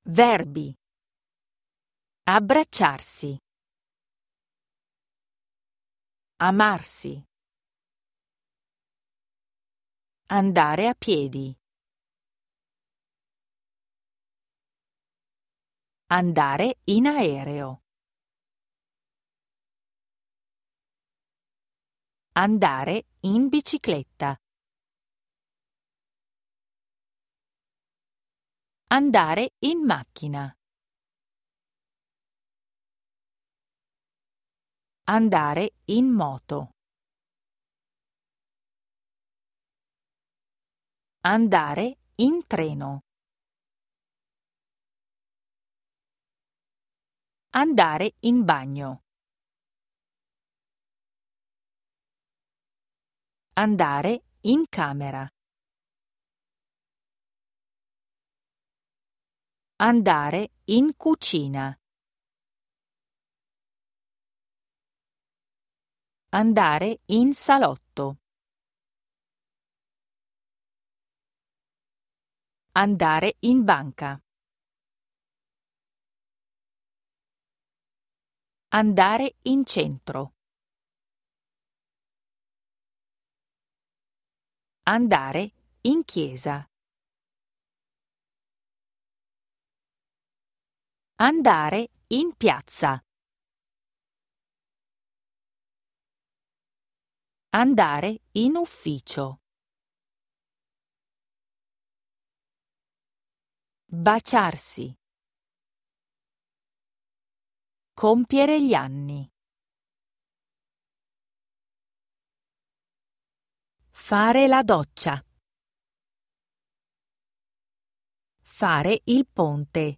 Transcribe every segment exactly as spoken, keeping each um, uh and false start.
Verbi. Abbracciarsi. Amarsi. Andare a piedi. Andare in aereo. Andare in bicicletta. Andare in macchina. Andare in moto. Andare in treno. Andare in bagno. Andare in camera. Andare in cucina. Andare in salotto. Andare in banca. Andare in centro. Andare in chiesa. Andare in piazza. Andare in ufficio. Baciarsi. Compiere gli anni. Fare la doccia. Fare il ponte.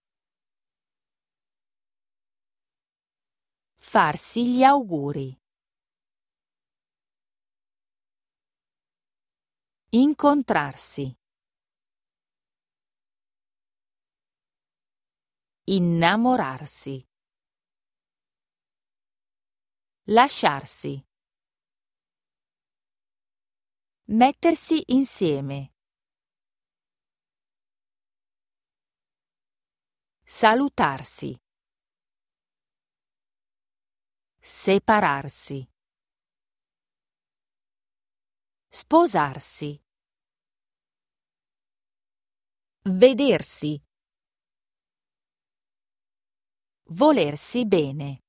Farsi gli auguri. Incontrarsi. Innamorarsi. Lasciarsi. Mettersi insieme. Salutarsi. Separarsi. Sposarsi. Vedersi. Volersi bene.